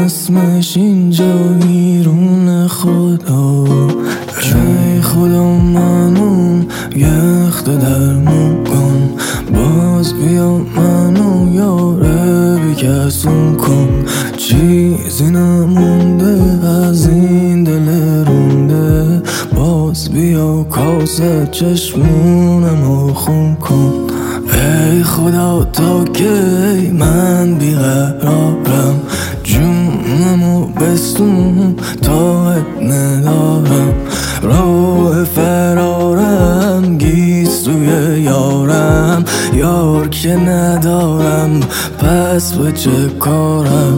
اسمش اینجا بیرون خدا. ای خدا منو یه اخته درمون کن، باز بیا منو یاره بکسون کن. چیزی نمونده از این دل رونده، باز بیا کاسه چشمونمو خون کن. ای خدا تا کی من بیقرارم، جونمو بستون تا ندارم. راه فرارم گیسوی یارم، یار که ندارم پس به چه کارم.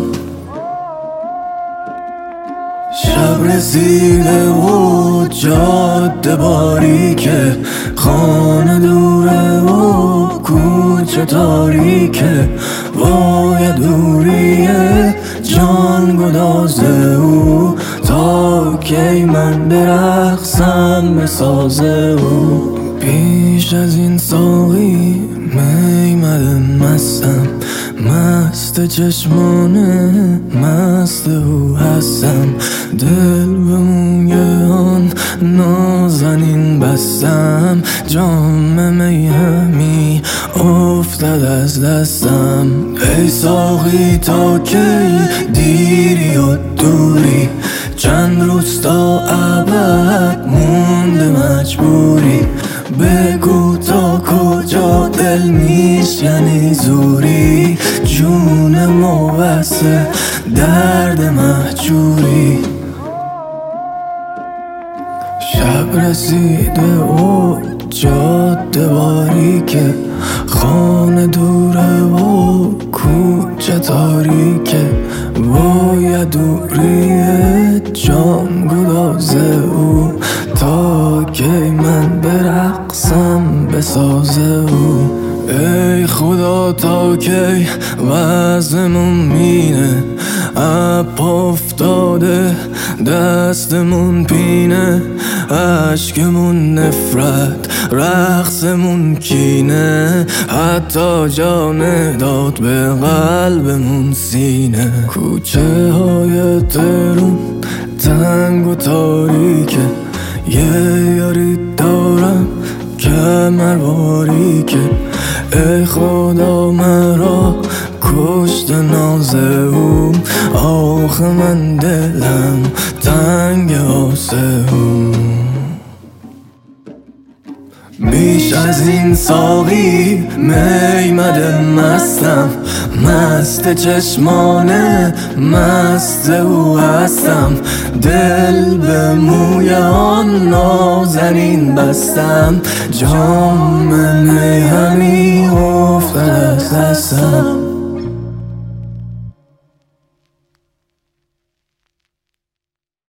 شب رسیده و جاده باریکه، خانه دوره و کوچه تاریکه. وای دوریه جان گدازه او، تا کی من برقصم به سازه او. پیش از این ساقی میمده مستم، مست چشمانه مست او هستم. دل به موی آن نازنین بستم، جام می همی افتد از دستم. ای ساقی تا کی دیری و دوری، چند روز تا ابد مونده مجبوری. بگو تا کجا دل نیست یعنی زوری، جونمو بسته درد مهجوری. شب رسیده و جاده باریکه، خانه دوره و کوچه تاریکه. وای دوریه جان گدازه او، تا کی من برقصم به سازه او. ای خدا تا کی وزمون مینه، اب افتاده دستمون پینه. عشقمون نفرت رقصمون کینه، حتی جان داد به قلبمون سینه. کوچه های تهرون تنگ و تاریکه، یه یاری دارم کمر باریکه. ای خدا مرا کشت ناز او، آخه من دلم تنگ آسه او. بیش از این ساقی میمده مستم، مست چشمانه مست او هستم. دل به موی آن نازنین بستم، جام می